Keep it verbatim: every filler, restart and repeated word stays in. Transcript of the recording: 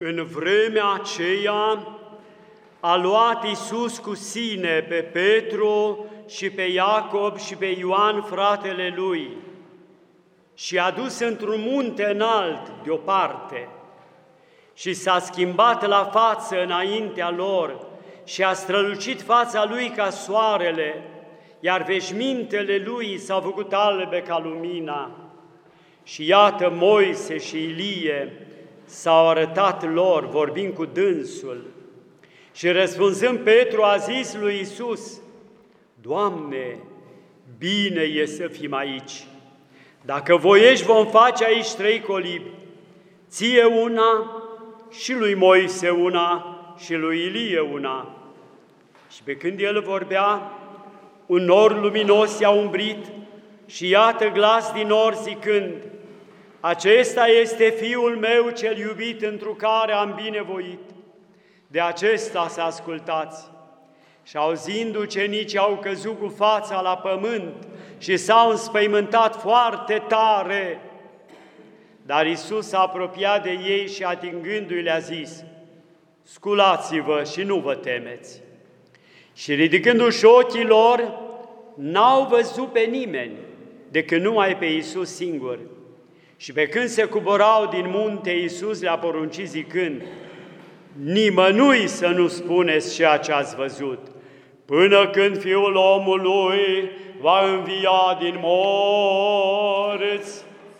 În vremea aceea a luat Iisus cu sine pe Petru și pe Iacob și pe Ioan, fratele lui, și a dus într-un munte înalt deoparte și s-a schimbat la față înaintea lor și a strălucit fața lui ca soarele, iar veșmintele lui s-au făcut albe ca lumina. Și iată, Moise și Ilie s-au arătat lor, vorbind cu dânsul. Și răspunzând, Petru a zis lui Iisus: Doamne, bine e să fim aici. Dacă voiești, vom face aici trei colibi, ție una, și lui Moise una, și lui Ilie una. Și pe când el vorbea, un nor luminos i-a umbrit și iată glas din nor zicând: Acesta este Fiul meu cel iubit, întru care am binevoit. De acesta să ascultați. Și auzind, ucenicii au căzut cu fața la pământ și s-au înspăimântat foarte tare. Dar Iisus s-a apropiat de ei și atingându-i le-a zis: Sculați-vă și nu vă temeți. Și ridicându-și ochii lor, n-au văzut pe nimeni, decât numai pe Iisus singur. Și pe când se coborau din munte, Iisus le-a poruncit zicând: Nimănui să nu spuneți ceea ce ați văzut, până când Fiul omului va învia din morți.